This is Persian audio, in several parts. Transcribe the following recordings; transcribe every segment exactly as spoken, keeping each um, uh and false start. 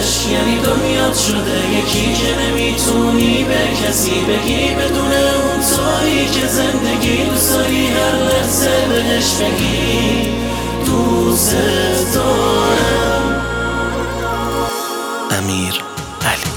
عشق یعنی دنیات شده یکی که نمیتونی به کسی بگی بدون اون طوری که زندگی دوست داری هر لحظه بهش بگی دوست دارم. امیر علی.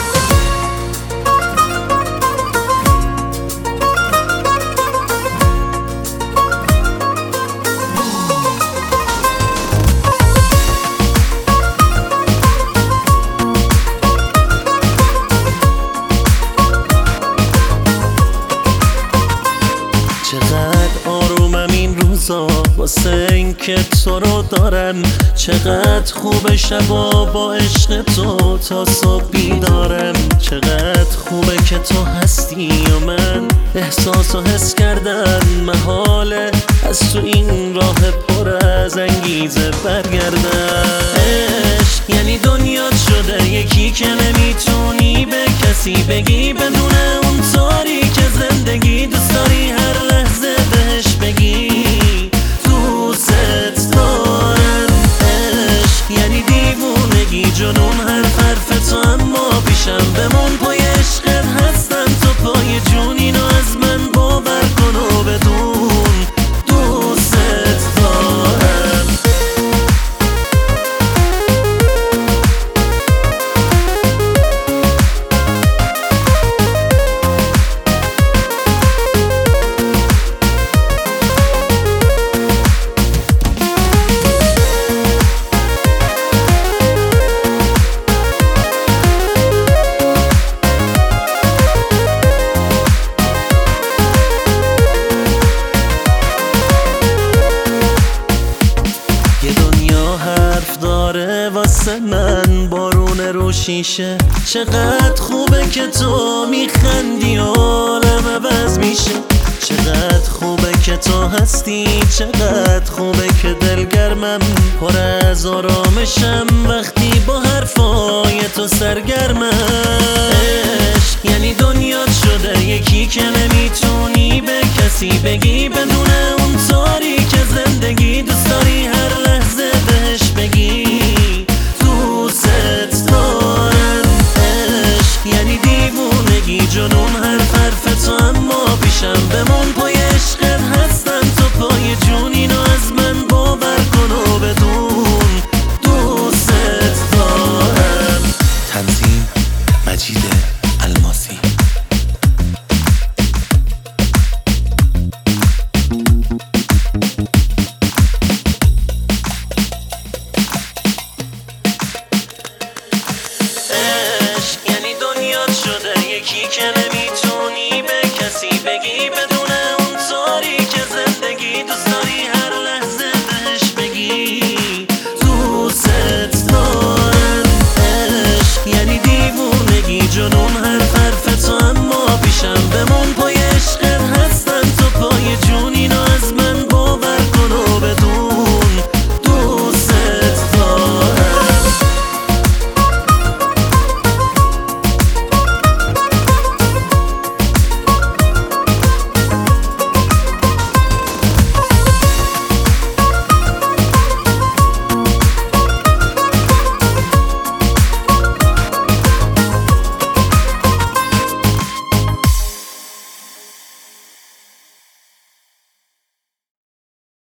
چقدر آرومم این روزا واسه این که تو رو دارم، چقدر خوب شبا با عشق تو تا صبح بیدارم، چقدر خوبه که تو هستی و من احساس و حس کردن محاله از تو این راه پر از انگیزه برگردن. عشق یعنی دنیات شده یکی که نمیتونی به کسی بگی بدون اون طوری که زندگی دوست داری هر لحظه بهش بگی دوست دارم. عشق یعنی دیوونگی جنون حرف حرف تو اما پیشم بمون پای عشقت هستم تو پای جون اینو از من باور کن و بدون دوست دارم. واسه من بارون رو شیشه، چقدر خوبه که تو میخندی و عالم عوض میشه، چقدر خوبه که تو هستی، چقدر خوبه که دلگرمم پر از آرامشم وقتی با حرفای تو سرگرمم. عشق یعنی دنیات شده یکی که نمیتونی به کسی بگی بدون اون طوری که زندگی دوست داری هر لحظه